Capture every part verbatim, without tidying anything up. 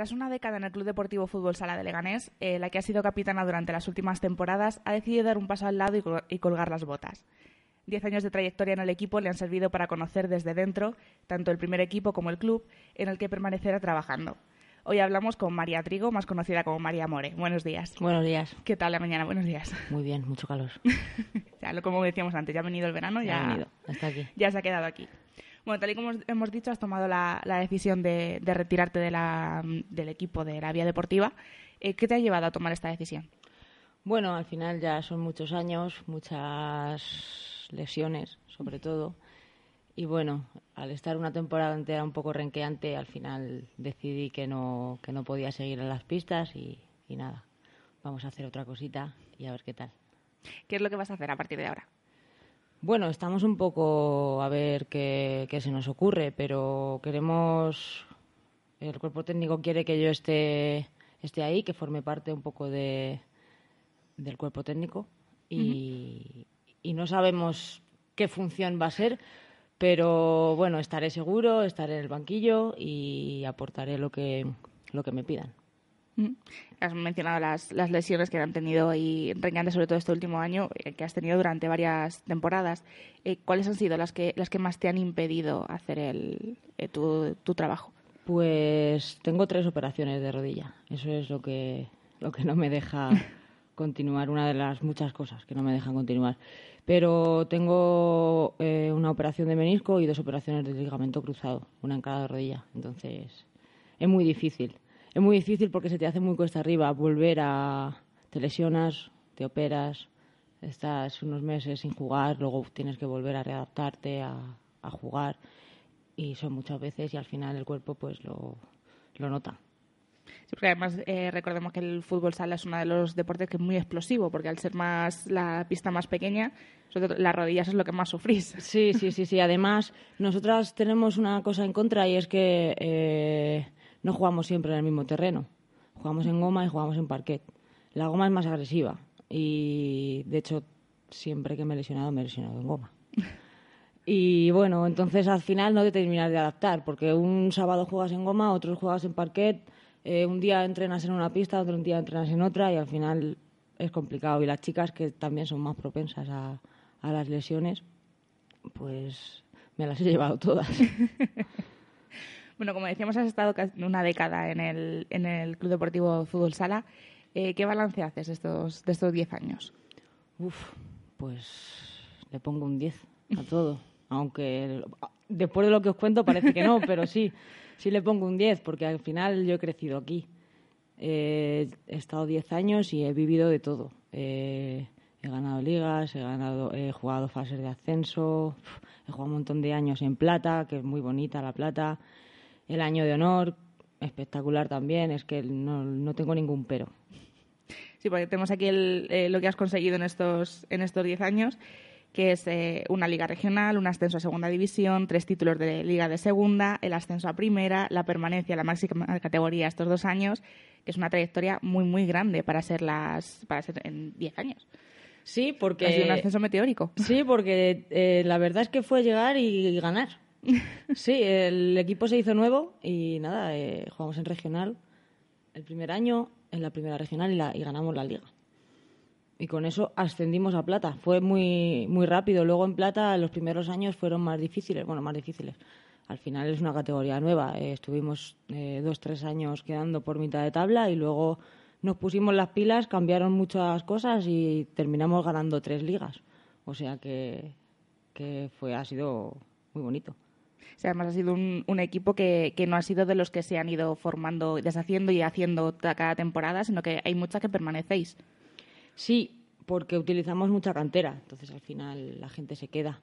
Tras una década en el Club Deportivo Fútbol Sala de Leganés, eh, la que ha sido capitana durante las últimas temporadas ha decidido dar un paso al lado y, col- y colgar las botas. Diez años de trayectoria en el equipo le han servido para conocer desde dentro tanto el primer equipo como el club en el que permanecerá trabajando. Hoy hablamos con María Trigo, más conocida como María More. Buenos días. Buenos días. ¿Qué tal la mañana? Buenos días. Muy bien, mucho calor. Ya, lo como decíamos antes, ya ha venido el verano, ya, Ya ha venido, está aquí. Ya se ha quedado aquí. Bueno, tal y como hemos dicho, has tomado la, la decisión de, de retirarte de la, del equipo de la Vía Deportiva. Eh, ¿Qué te ha llevado a tomar esta decisión? Bueno, al final ya son muchos años, muchas lesiones, sobre todo. Y bueno, al estar una temporada entera un poco renqueante, al final decidí que no, que no podía seguir en las pistas y, y nada, vamos a hacer otra cosita y a ver qué tal. ¿Qué es lo que vas a hacer a partir de ahora? Bueno, estamos un poco a ver qué, qué se nos ocurre, pero queremos... El cuerpo técnico quiere que yo esté, esté ahí, que forme parte un poco de, del cuerpo técnico y, uh-huh. y no sabemos qué función va a ser, pero bueno, estaré seguro, estaré en el banquillo y aportaré lo que, lo que me pidan. Has mencionado las, las lesiones que han tenido y renqueantes, sobre todo este último año, eh, que has tenido durante varias temporadas. Eh, ¿Cuáles han sido las que las que más te han impedido hacer el, eh, tu, tu trabajo? Pues tengo tres operaciones de rodilla. Eso es lo que, lo que no me deja continuar, una de las muchas cosas que no me dejan continuar. Pero tengo eh, una operación de menisco y dos operaciones de ligamento cruzado, una en cada rodilla. Entonces, es muy difícil. Es muy difícil porque se te hace muy cuesta arriba volver a... Te lesionas, te operas, estás unos meses sin jugar, luego tienes que volver a readaptarte a, a jugar y son muchas veces y al final el cuerpo pues lo, lo nota. Sí, porque además eh, recordemos que el fútbol sala es uno de los deportes que es muy explosivo, porque al ser más la pista más pequeña, sobre todo las rodillas es lo que más sufrís. Sí, sí, sí, sí. Además, nosotras tenemos una cosa en contra y es que eh, no jugamos siempre en el mismo terreno. Jugamos en goma y jugamos en parquet. La goma es más agresiva y, de hecho, siempre que me he lesionado, me he lesionado en goma. Y bueno, entonces al final no te terminas de adaptar, porque un sábado juegas en goma, otros juegas en parquet, eh, un día entrenas en una pista, otro día entrenas en otra y al final es complicado. Y las chicas, que también son más propensas a, a las lesiones, pues me las he llevado todas. Bueno, como decíamos, has estado una década en el, en el Club Deportivo Fútbol Sala. Eh, ¿Qué balance haces de estos de estos diez años? Uf, pues le pongo un diez a todo. Aunque después de lo que os cuento parece que no, pero sí, sí le pongo un diez, porque al final yo he crecido aquí. Eh, he estado diez años y he vivido de todo. Eh, he ganado ligas, he, ganado, he jugado fases de ascenso, he jugado un montón de años en plata, que es muy bonita la plata. El año de honor, espectacular también, es que no, no tengo ningún pero. Sí, porque tenemos aquí el, eh, lo que has conseguido en estos en estos diez años, que es eh, una liga regional, un ascenso a segunda división, tres títulos de liga de segunda, el ascenso a primera, la permanencia a la máxima categoría estos dos años, que es una trayectoria muy, muy grande para ser las para ser en diez años. Sí, porque... Ha sido un ascenso meteórico. Sí, porque eh, la verdad es que fue llegar y ganar. Sí, el equipo se hizo nuevo y nada, eh, jugamos en regional el primer año, en la primera regional y, la, y ganamos la liga. Y con eso ascendimos a plata. Fue muy muy rápido. Luego en plata los primeros años fueron más difíciles. Bueno, más difíciles. Al final es una categoría nueva. Eh, estuvimos eh, dos, tres años quedando por mitad de tabla y luego nos pusimos las pilas, cambiaron muchas cosas y terminamos ganando tres ligas. O sea que, que fue ha sido muy bonito. O sea, además ha sido un, un equipo que, que no ha sido de los que se han ido formando, deshaciendo y haciendo cada temporada, sino que hay muchas que permanecéis. Sí, porque utilizamos mucha cantera, entonces al final la gente se queda.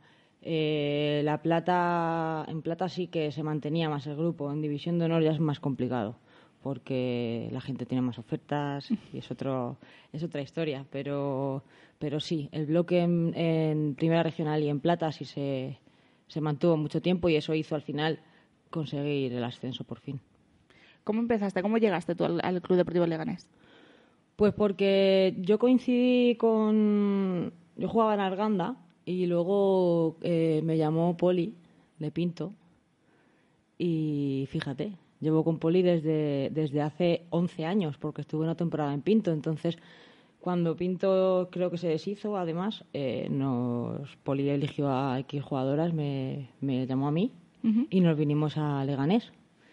Eh, la plata, en plata sí que se mantenía más el grupo, en división de honor ya es más complicado, porque la gente tiene más ofertas y es otro, es otra historia. Pero, pero sí, el bloque en, en primera regional y en plata sí se, se mantuvo mucho tiempo y eso hizo al final conseguir el ascenso por fin. ¿Cómo empezaste? ¿Cómo llegaste tú al, al Club Deportivo Leganés? Pues porque yo coincidí con... Yo jugaba en Arganda y luego eh, me llamó Poli de Pinto y fíjate, Llevo con Poli desde, desde hace once años, porque estuve una temporada en Pinto. Entonces, cuando Pinto creo que se deshizo, además, eh, nos Poli eligió a X jugadoras, me, me llamó a mí uh-huh. y nos vinimos a Leganés.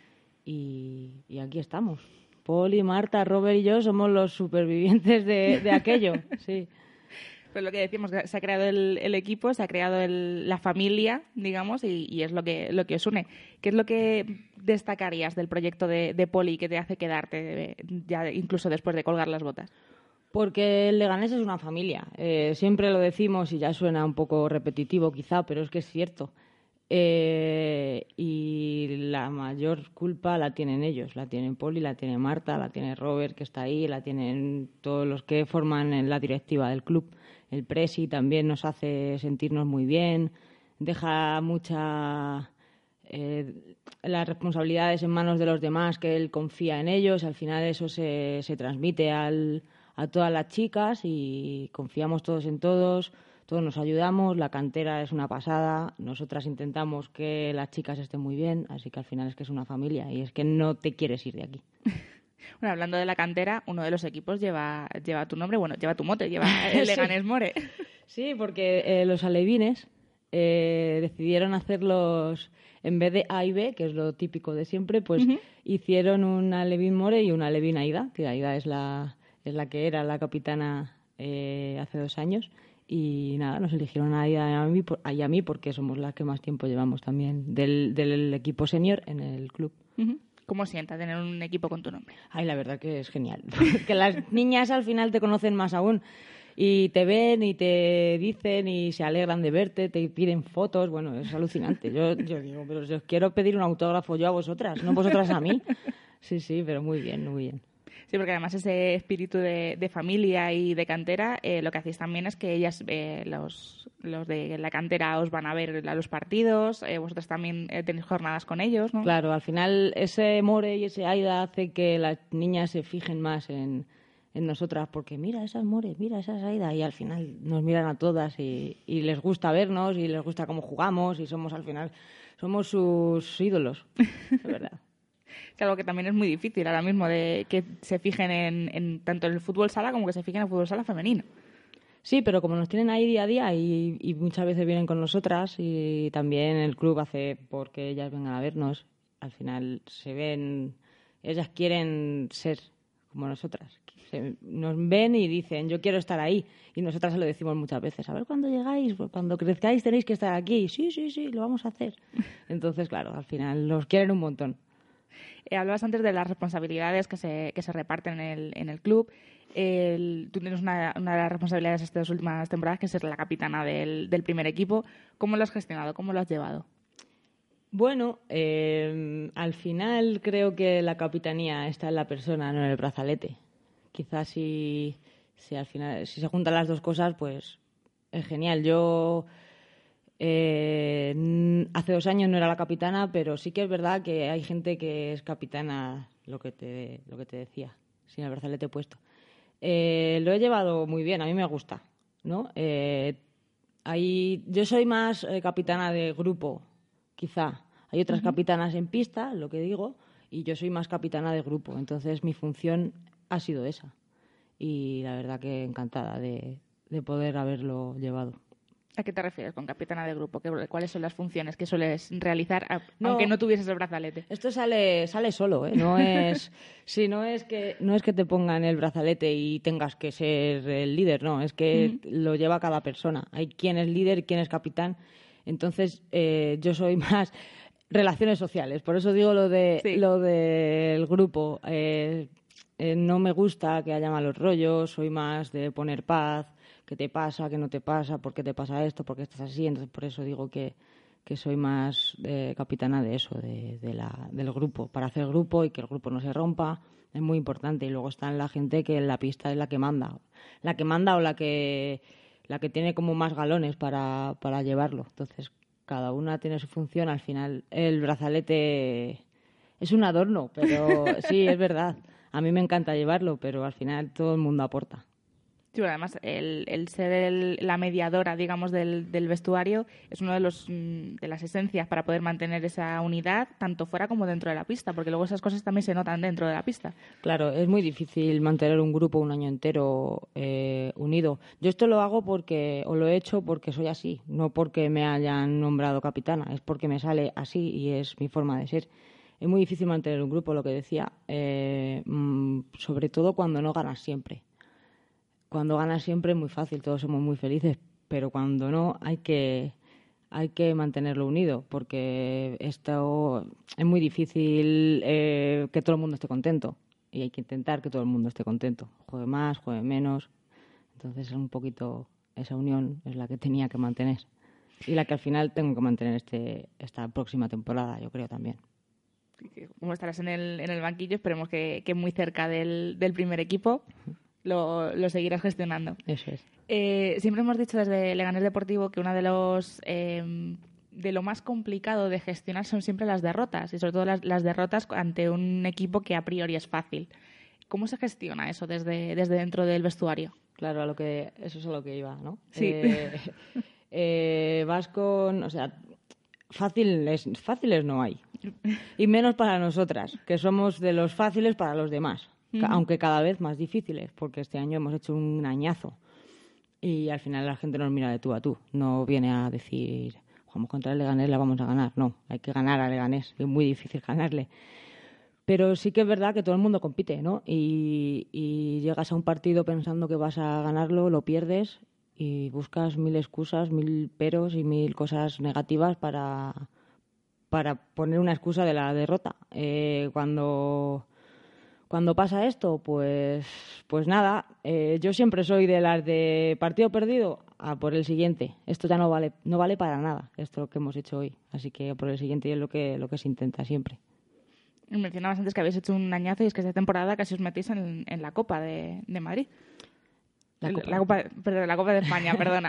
Y, y aquí estamos. Poli, Marta, Robert y yo somos los supervivientes de, de aquello, sí. Pues lo que decimos, se ha creado el, el equipo, se ha creado el, la familia, digamos, y, y es lo que, lo que os une. ¿Qué es lo que destacarías del proyecto de, de Poli que te hace quedarte, ya incluso después de colgar las botas? Porque el Leganés es una familia. Eh, siempre lo decimos y ya suena un poco repetitivo quizá, pero es que es cierto. Eh, y la mayor culpa la tienen ellos, la tienen Poli, la tiene Marta, la tiene Robert, que está ahí, la tienen todos los que forman la directiva del club. El Presi también nos hace sentirnos muy bien, deja mucha eh, las responsabilidades en manos de los demás, que él confía en ellos. Al final eso se, se transmite al, a todas las chicas y confiamos todos en todos. Todos nos ayudamos, la cantera es una pasada, nosotras intentamos que las chicas estén muy bien, así que al final es que es una familia y es que no te quieres ir de aquí. Bueno, hablando de la cantera, uno de los equipos lleva, lleva tu nombre, bueno, lleva tu mote, lleva el Leganés More. Sí, porque eh, los alevines eh, decidieron hacerlos, en vez de A y B, que es lo típico de siempre, pues uh-huh. hicieron un alevín More y una alevín Aida, que Aida es la, es la que era la capitana eh, hace dos años. Y nada, nos eligieron a ella y a mí, y a mí porque somos las que más tiempo llevamos también del, del equipo senior en el club. Uh-huh. ¿Cómo sienta tener un equipo con tu nombre? Ay, la verdad que es genial. Que las niñas al final te conocen más aún y te ven y te dicen y se alegran de verte, te piden fotos. Bueno, es alucinante. Yo, yo digo, pero si os quiero pedir un autógrafo yo a vosotras, no vosotras a mí. Sí, sí, pero muy bien, muy bien. Sí, porque además ese espíritu de, de familia y de cantera, eh, lo que hacéis también es que ellas, eh, los, los de la cantera, os van a ver a los partidos, eh, vosotros también eh, tenéis jornadas con ellos, ¿no? Claro, al final ese More y ese Aida hace que las niñas se fijen más en, en nosotras, porque mira, esa es More, mira, esa es Aida, y al final nos miran a todas y, y les gusta vernos y les gusta cómo jugamos y somos al final, somos sus ídolos, de verdad. Es algo que también es muy difícil ahora mismo, de que se fijen en, en tanto en el fútbol sala como que se fijen en el fútbol sala femenino. Sí, pero como nos tienen ahí día a día y, y muchas veces vienen con nosotras y también el club hace porque ellas vengan a vernos, al final se ven, ellas quieren ser como nosotras. Se, nos ven y dicen, yo quiero estar ahí. Y nosotras se lo decimos muchas veces, a ver cuando llegáis, cuando crezcáis tenéis que estar aquí. Sí, sí, sí, lo vamos a hacer. Entonces, claro, al final nos quieren un montón. Eh, hablabas antes de las responsabilidades que se, que se reparten en el, en el club. El, tú tienes una, una de las responsabilidades de estas últimas temporadas, que es ser la capitana del, del primer equipo. ¿Cómo lo has gestionado? ¿Cómo lo has llevado? Bueno, eh, al final creo que la capitanía está en la persona, no en el brazalete. Quizás si, si al final si se juntan las dos cosas, pues es genial. Yo eh, hace dos años no era la capitana, pero sí que es verdad que hay gente que es capitana, lo que te, lo que te decía, sin el brazalete puesto. Eh, lo he llevado muy bien, a mí me gusta, ¿no? Eh, ahí, yo soy más eh, capitana de grupo, quizá. Hay otras uh-huh. capitanas en pista, lo que digo, y yo soy más capitana de grupo. Entonces mi función ha sido esa. Y la verdad que encantada de, de poder haberlo llevado. ¿A qué te refieres con capitana de grupo? ¿Cuáles son las funciones que sueles realizar, no, aunque no tuvieses el brazalete? Esto sale sale solo, ¿eh? No es, sí, no es que no es que te pongan el brazalete y tengas que ser el líder, no, es que uh-huh. lo lleva cada persona. Hay quien es líder y quien es capitán. Entonces eh, yo soy más relaciones sociales, por eso digo lo de sí. lo del grupo. Eh, eh, no me gusta que haya malos rollos, soy más de poner paz. ¿Qué te pasa? ¿Qué no te pasa? ¿Por qué te pasa esto? ¿Por qué estás así? Entonces, por eso digo que, que soy más eh, capitana de eso, de, de la, del grupo, para hacer grupo y que el grupo no se rompa. Es muy importante. Y luego está la gente que en la pista es la que manda. La que manda o la que, la que tiene como más galones para, para llevarlo. Entonces, cada una tiene su función. Al final, el brazalete es un adorno, pero sí, es verdad. A mí me encanta llevarlo, pero al final todo el mundo aporta. Sí, bueno, además el, el ser el- la mediadora, digamos, del, del vestuario es uno de los mm, de las esencias para poder mantener esa unidad tanto fuera como dentro de la pista, porque luego esas cosas también se notan dentro de la pista. Claro, es muy difícil mantener un grupo un año entero eh, unido. Yo esto lo hago porque, o lo he hecho porque soy así, no porque me hayan nombrado capitana, es porque me sale así y es mi forma de ser. Es muy difícil mantener un grupo, lo que decía, eh, mm, sobre todo cuando no ganas siempre. Cuando ganas siempre es muy fácil, todos somos muy felices, pero cuando no hay que hay que mantenerlo unido, porque esto es muy difícil eh, que todo el mundo esté contento y hay que intentar que todo el mundo esté contento, juegue más, juegue menos. Entonces es un poquito esa unión es la que tenía que mantener y la que al final tengo que mantener este esta próxima temporada, yo creo también. Como estarás en el, en el banquillo, esperemos que, que muy cerca del, del primer equipo lo, lo seguirás gestionando. Eso es. Eh, siempre hemos dicho desde Leganés Deportivo que uno de los eh, de lo más complicado de gestionar son siempre las derrotas y sobre todo las, las derrotas ante un equipo que a priori es fácil. ¿Cómo se gestiona eso desde, desde dentro del vestuario? Claro, a lo que eso es a lo que iba, ¿no? Sí. Eh, eh, vas con, o sea, fáciles, fáciles no hay. Y menos para nosotras, que somos de los fáciles para los demás, ca- Ujú. aunque cada vez más difíciles, porque este año hemos hecho un añazo. Y al final la gente nos mira de tú a tú, no viene a decir, jugamos contra el Leganés, la vamos a ganar. No, hay que ganar a Leganés, es muy difícil ganarle. Pero sí que es verdad que todo el mundo compite, ¿no? Y, y llegas a un partido pensando que vas a ganarlo, lo pierdes y buscas mil excusas, mil peros y mil cosas negativas para, para poner una excusa de la derrota. Eh, cuando, cuando pasa esto, pues, pues nada, eh, yo siempre soy de las de partido perdido a por el siguiente. Esto ya no vale, no vale para nada, esto que hemos hecho hoy. Así que por el siguiente es lo que, lo que se intenta siempre. Mencionabas antes que habéis hecho un añazo y es que esta temporada casi os metéis en, en la Copa de, de Madrid. La El- Copa. la Copa, perdón, la Copa de España, perdona.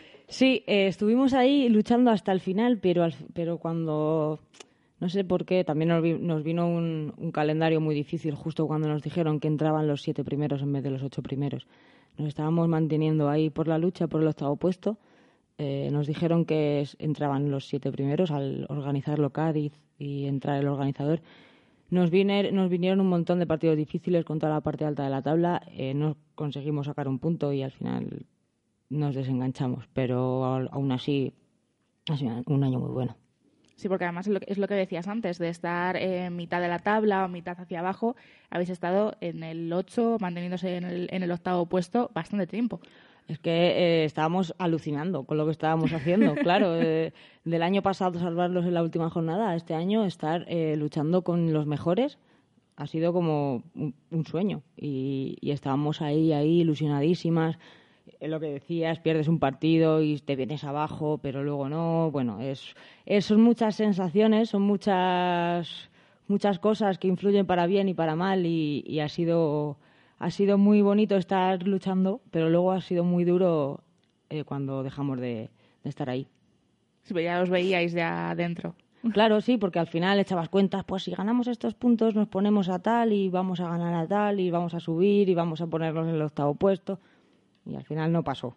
Sí, eh, estuvimos ahí luchando hasta el final, pero, al- pero cuando, no sé por qué, también nos, vi- nos vino un, un calendario muy difícil justo cuando nos dijeron que entraban los siete primeros en vez de los ocho primeros. Nos estábamos manteniendo ahí por la lucha por el octavo puesto. Eh, nos dijeron que es- entraban los siete primeros al organizarlo Cádiz y entrar el organizador. Nos, vine- nos vinieron un montón de partidos difíciles con toda la parte alta de la tabla. Eh, no conseguimos sacar un punto y al final nos desenganchamos. Pero au- aún así ha sido un año muy bueno. Sí, porque además es lo, que- es lo que decías antes, de estar en mitad de la tabla o mitad hacia abajo, habéis estado en el ocho, manteniéndose en el, en el octavo puesto bastante tiempo. Es que eh, estábamos alucinando con lo que estábamos haciendo. Claro, eh, del año pasado salvarlos en la última jornada, a este año estar eh, luchando con los mejores ha sido como un, un sueño. Y, y estábamos ahí, ahí, ilusionadísimas. Eh, Lo que decías, pierdes un partido y te vienes abajo, pero luego no. Bueno, es, es- son muchas sensaciones, son muchas, muchas cosas que influyen para bien y para mal y, y ha sido ha sido muy bonito estar luchando, pero luego ha sido muy duro eh, cuando dejamos de, de estar ahí. Sí, pero ya os veíais ya dentro. Claro, sí, porque al final echabas cuentas, pues si ganamos estos puntos nos ponemos a tal y vamos a ganar a tal y vamos a subir y vamos a ponernos en el octavo puesto. Y al final no pasó.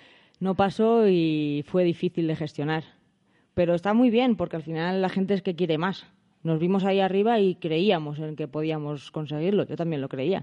No pasó y fue difícil de gestionar. Pero está muy bien porque al final la gente es que quiere más. Nos vimos ahí arriba y creíamos en que podíamos conseguirlo. Yo también lo creía.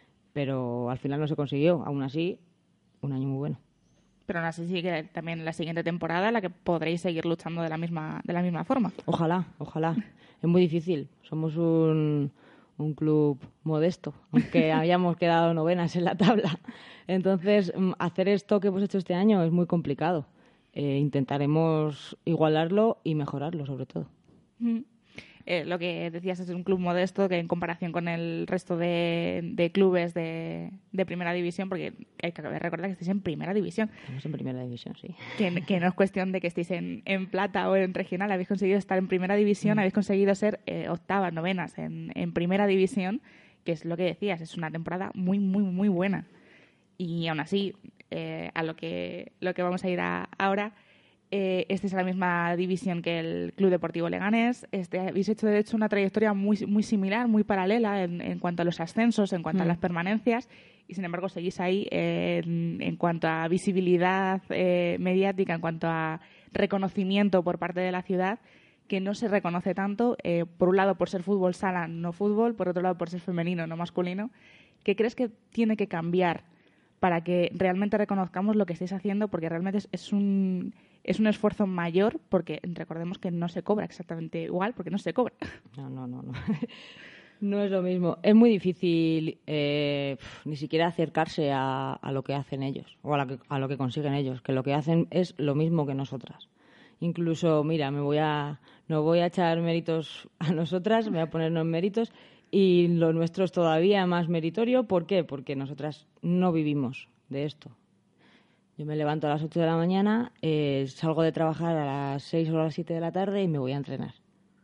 Pero al final no se consiguió. Aún así, un año muy bueno. Pero aún así sí que también la siguiente temporada en la que podréis seguir luchando de la misma, de la misma forma. Ojalá, ojalá. Es muy difícil. Somos un, un club modesto, aunque hayamos quedado novenas en la tabla. Entonces, mm, hacer esto que hemos hecho este año es muy complicado. Eh, intentaremos igualarlo y mejorarlo, sobre todo. Mm. Eh, lo que decías es un club modesto que en comparación con el resto de, de clubes de, de primera división, porque hay que recordar que estáis en primera división, Estamos en primera división, sí. que, que no es cuestión de que estéis en, en plata o en regional, habéis conseguido estar en primera división, Mm. habéis conseguido ser eh, octavas, novenas en, en primera división, que es lo que decías, es una temporada muy, muy, muy buena. Y aún así, eh, a lo que, lo que vamos a ir a, ahora, Eh, este es la misma división que el Club Deportivo Leganés. Este, habéis hecho, de hecho, una trayectoria muy, muy similar, muy paralela en, en cuanto a los ascensos, en cuanto mm. a las permanencias, y sin embargo seguís ahí eh, en, en cuanto a visibilidad eh, mediática, en cuanto a reconocimiento por parte de la ciudad, que no se reconoce tanto, eh, por un lado por ser fútbol sala, no fútbol, por otro lado por ser femenino, no masculino. ¿Qué crees que tiene que cambiar para que realmente reconozcamos lo que estáis haciendo? Porque realmente es, es un... es un esfuerzo mayor, porque recordemos que no se cobra exactamente igual, porque no se cobra. No, no, no, no. No es lo mismo. Es muy difícil eh, ni siquiera acercarse a, a lo que hacen ellos o a lo, que, a lo que consiguen ellos, que lo que hacen es lo mismo que nosotras. Incluso, mira, me voy a, no voy a echar méritos a nosotras, me voy a ponernos méritos, y lo nuestro es todavía más meritorio. ¿Por qué? Porque nosotras no vivimos de esto. Yo me levanto a las ocho de la mañana, eh, salgo de trabajar a las seis o a las siete de la tarde y me voy a entrenar.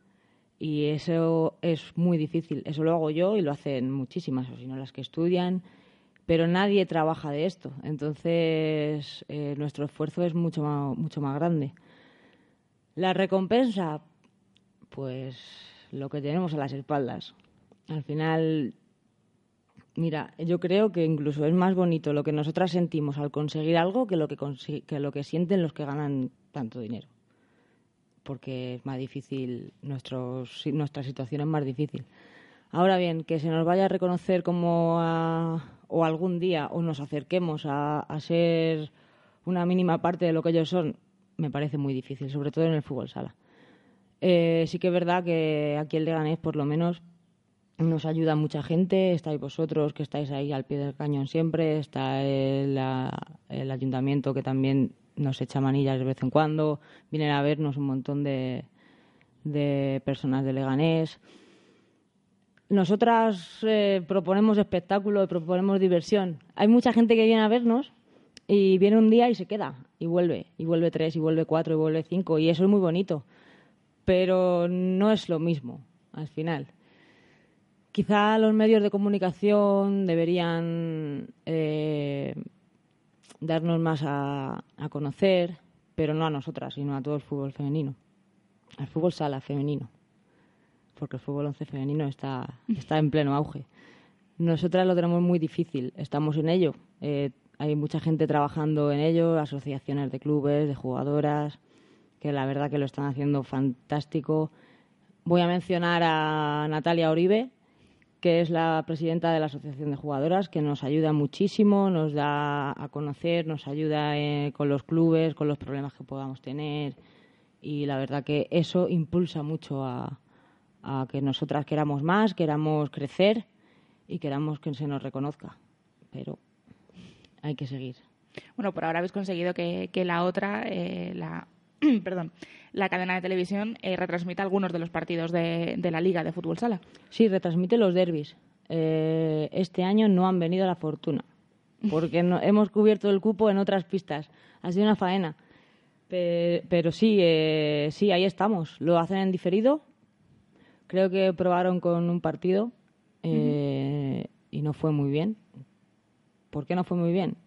Y eso es muy difícil. Eso lo hago yo y lo hacen muchísimas, o si no las que estudian, pero nadie trabaja de esto. Entonces, eh, nuestro esfuerzo es mucho más, mucho más grande. La recompensa, pues lo que tenemos a las espaldas. Al final... Mira, yo creo que incluso es más bonito lo que nosotras sentimos al conseguir algo que lo que, consi- que lo que sienten los que ganan tanto dinero. Porque es más difícil, nuestros, nuestra situación es más difícil. Ahora bien, que se nos vaya a reconocer como a, o algún día o nos acerquemos a, a ser una mínima parte de lo que ellos son, me parece muy difícil, sobre todo en el fútbol sala. Eh, sí que es verdad que aquí el Leganés, por lo menos, nos ayuda mucha gente. Estáis vosotros, que estáis ahí al pie del cañón siempre. Está el, la, el ayuntamiento, que también nos echa manillas de vez en cuando. Vienen a vernos un montón de, de personas de Leganés. Nosotras eh, proponemos espectáculo, proponemos diversión. Hay mucha gente que viene a vernos y viene un día y se queda. Y vuelve, y vuelve tres, y vuelve cuatro, y vuelve cinco. Y eso es muy bonito. Pero no es lo mismo, al final. Quizá los medios de comunicación deberían eh, darnos más a, a conocer, pero no a nosotras, sino a todo el fútbol femenino, al fútbol sala femenino, porque el fútbol once femenino está, está en pleno auge. Nosotras lo tenemos muy difícil, estamos en ello, eh, hay mucha gente trabajando en ello, asociaciones de clubes, de jugadoras, que la verdad que lo están haciendo fantástico. Voy a mencionar a Natalia Oribe, que es la presidenta de la Asociación de Jugadoras, que nos ayuda muchísimo, nos da a conocer, nos ayuda eh, con los clubes, con los problemas que podamos tener, y la verdad que eso impulsa mucho a, a que nosotras queramos más, queramos crecer y queramos que se nos reconozca, pero hay que seguir. Bueno, por ahora habéis conseguido que, que la otra, eh, la perdón, la cadena de televisión eh, retransmite algunos de los partidos de, de la Liga de Fútbol Sala. Sí, retransmite los derbis. Eh, este año no han venido a la fortuna, porque no, hemos cubierto el cupo en otras pistas. Ha sido una faena. Pero, pero sí, eh, sí, ahí estamos. Lo hacen en diferido. Creo que probaron con un partido eh, uh-huh. y no fue muy bien. ¿Por qué no fue muy bien?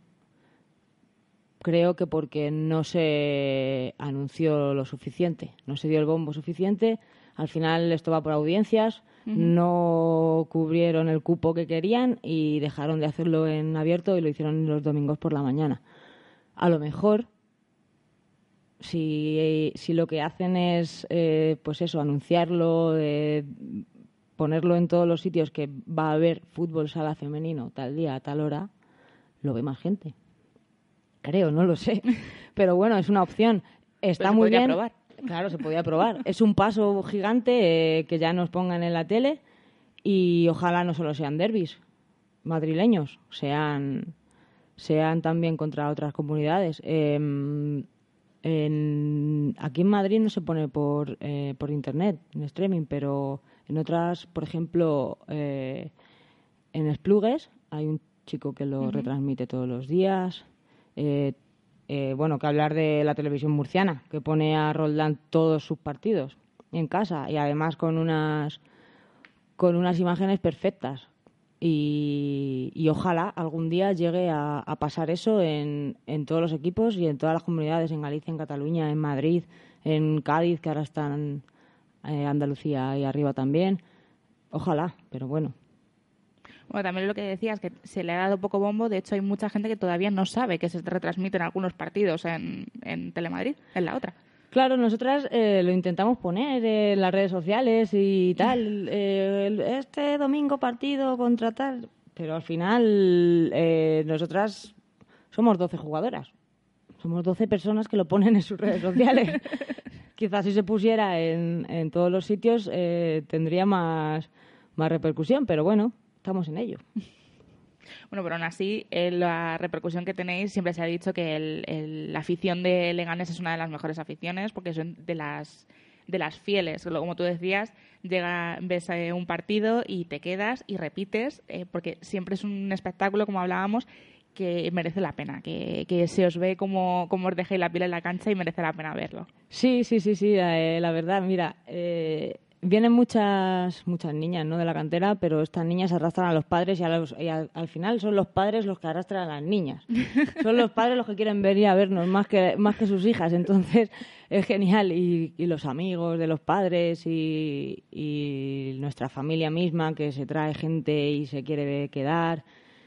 Creo que porque no se anunció lo suficiente, no se dio el bombo suficiente. Al final esto va por audiencias, uh-huh. no cubrieron el cupo que querían y dejaron de hacerlo en abierto y lo hicieron los domingos por la mañana. A lo mejor, si, si lo que hacen es, eh, pues eso, anunciarlo, eh, ponerlo en todos los sitios que va a haber fútbol sala femenino tal día, a tal hora, lo ve más gente. Creo, no lo sé. Pero bueno, es una opción. Está Pero muy se bien. Probar. Claro, se podía probar. Es un paso gigante eh, que ya nos pongan en la tele y ojalá no solo sean derbis madrileños, sean, sean también contra otras comunidades. Eh, en, aquí en Madrid no se pone por, eh, por internet, en streaming, pero en otras, por ejemplo, eh, en Esplugues hay un chico que lo uh-huh. retransmite todos los días. Eh, eh, bueno, que hablar de la televisión murciana, que pone a Roldán todos sus partidos en casa y además con unas con unas imágenes perfectas. y, y ojalá algún día llegue a, a pasar eso en, en todos los equipos y en todas las comunidades, en Galicia, en Cataluña, en Madrid, en Cádiz, que ahora están eh, Andalucía ahí arriba también. Ojalá, pero bueno. Bueno, también lo que decías, que se le ha dado poco bombo. De hecho, hay mucha gente que todavía no sabe que se retransmiten algunos partidos en, en Telemadrid, en la otra. Claro, nosotras eh, lo intentamos poner en las redes sociales y tal. Eh, este domingo partido contra tal. Pero al final, eh, nosotras somos doce jugadoras. Somos doce personas que lo ponen en sus redes sociales. Quizás si se pusiera en, en todos los sitios eh, tendría más, más repercusión, pero bueno, estamos en ello. Bueno, pero aún así, eh, la repercusión que tenéis, siempre se ha dicho que el, el, la afición de Leganés es una de las mejores aficiones, porque son de las de las fieles. Como tú decías, llega, ves eh, un partido y te quedas y repites, eh, porque siempre es un espectáculo, como hablábamos, que merece la pena, que, que se os ve como, como os dejéis la piel en la cancha y merece la pena verlo. Sí, sí, sí, sí, eh, la verdad, mira... Eh... Vienen muchas muchas niñas, ¿no?, de la cantera, pero estas niñas arrastran a los padres y, a los, y a, al final son los padres los que arrastran a las niñas. Son los padres los que quieren venir a vernos más que más que sus hijas. Entonces es genial. Y, y los amigos de los padres y, y nuestra familia misma, que se trae gente y se quiere quedar.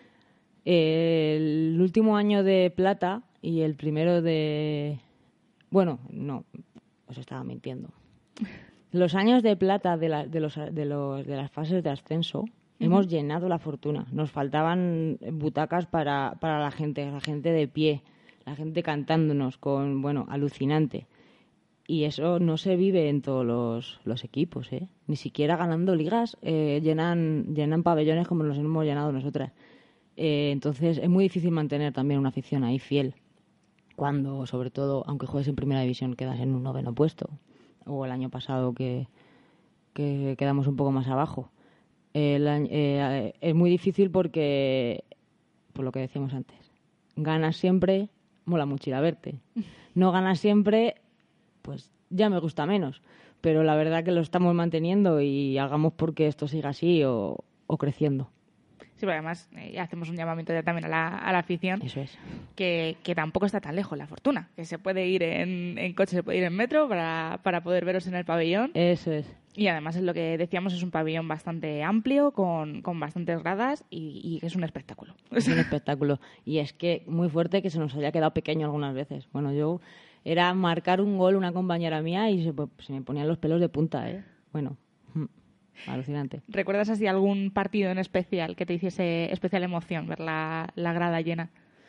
El último año de plata y el primero de... Bueno, no, os estaba mintiendo. Los años de plata de, la, de, los, de, los, de las fases de ascenso, uh-huh, hemos llenado la fortuna. Nos faltaban butacas para, para la gente, la gente de pie, la gente cantándonos con, bueno, alucinante. Y eso no se vive en todos los, los equipos, ¿eh? Ni siquiera ganando ligas eh, llenan, llenan pabellones como los hemos llenado nosotras. Eh, entonces es muy difícil mantener también una afición ahí fiel. Cuando, sobre todo, aunque juegues en primera división, quedas en un noveno puesto. O el año pasado que, que quedamos un poco más abajo. El, eh, es muy difícil porque, por lo que decíamos antes, ganas siempre, mola mucho ir a verte. No ganas siempre, pues ya me gusta menos. Pero la verdad que lo estamos manteniendo y hagamos porque esto siga así o, o creciendo. Sí, pero además eh, hacemos un llamamiento ya también a la, a la afición. Eso es. Que, que tampoco está tan lejos la fortuna. Que se puede ir en, en coche, se puede ir en metro para, para poder veros en el pabellón. Eso es. Y además, es lo que decíamos, es un pabellón bastante amplio, con, con bastantes gradas y, y es un espectáculo. Es un espectáculo. Y es que muy fuerte que se nos haya quedado pequeño algunas veces. Bueno, yo era marcar un gol una compañera mía y se, se me ponían los pelos de punta, ¿eh? Bueno... alucinante. ¿Recuerdas así algún partido en especial que te hiciese especial emoción ver la, la grada llena?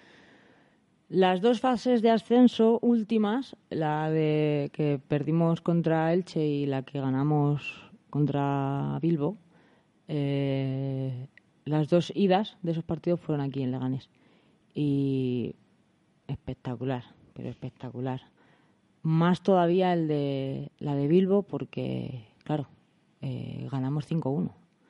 Las dos fases de ascenso últimas, la de que perdimos contra Elche y la que ganamos contra Bilbo, eh, las dos idas de esos partidos fueron aquí en Leganés. Y espectacular, pero espectacular. Más todavía el de la de Bilbo porque, claro, Eh, ganamos cinco uno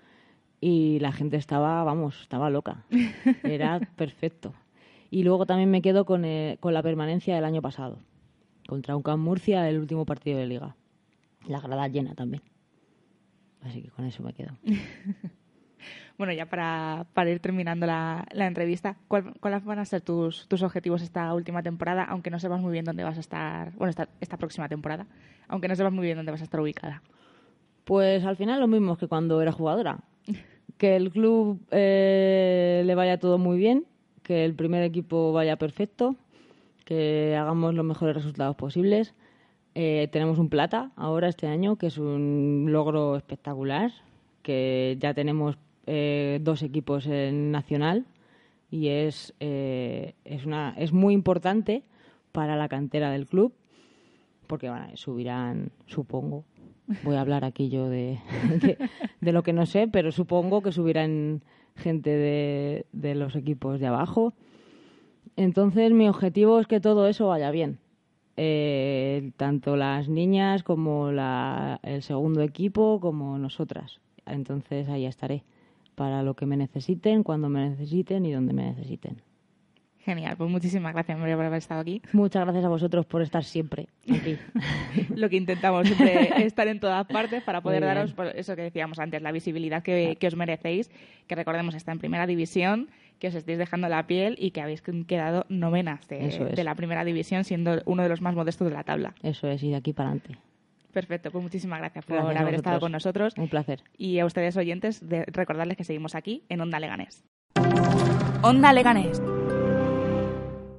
y la gente estaba, vamos, estaba loca. Era perfecto. Y luego también me quedo con, eh, con la permanencia del año pasado contra UCAM Murcia, el último partido de Liga, la grada llena también, así que con eso me quedo. Bueno, ya para, para ir terminando la, la entrevista, ¿cuál, ¿cuáles van a ser tus, tus objetivos esta última temporada, aunque no sepas muy bien dónde vas a estar, bueno, esta, esta próxima temporada, aunque no sepas muy bien dónde vas a estar ubicada? Pues al final lo mismo que cuando era jugadora. Que el club eh, le vaya todo muy bien, que el primer equipo vaya perfecto, que hagamos los mejores resultados posibles. Eh, tenemos un plata ahora este año, que es un logro espectacular, que ya tenemos eh, dos equipos en nacional y es, eh, es, una, es muy importante para la cantera del club, porque bueno, subirán, supongo. Voy a hablar aquí yo de, de, de lo que no sé, pero supongo que subirán gente de, de los equipos de abajo. Entonces, mi objetivo es que todo eso vaya bien. Eh, tanto las niñas como la, el segundo equipo, como nosotras. Entonces, ahí estaré para lo que me necesiten, cuando me necesiten y donde me necesiten. Genial, pues muchísimas gracias, María, por haber estado aquí. Muchas gracias a vosotros por estar siempre aquí. Lo que intentamos siempre es estar en todas partes para poder Muy bien. daros, por eso que decíamos antes, la visibilidad que, que os merecéis, que recordemos está en Primera División, que os estéis dejando la piel y que habéis quedado novenas de, Eso es. de la Primera División, siendo uno de los más modestos de la tabla. Eso es, y de aquí para adelante. Perfecto, pues muchísimas gracias por Gracias a haber estado vosotros. con nosotros. Un placer. Y a ustedes oyentes, de recordarles que seguimos aquí en Onda Leganés. Onda Leganés.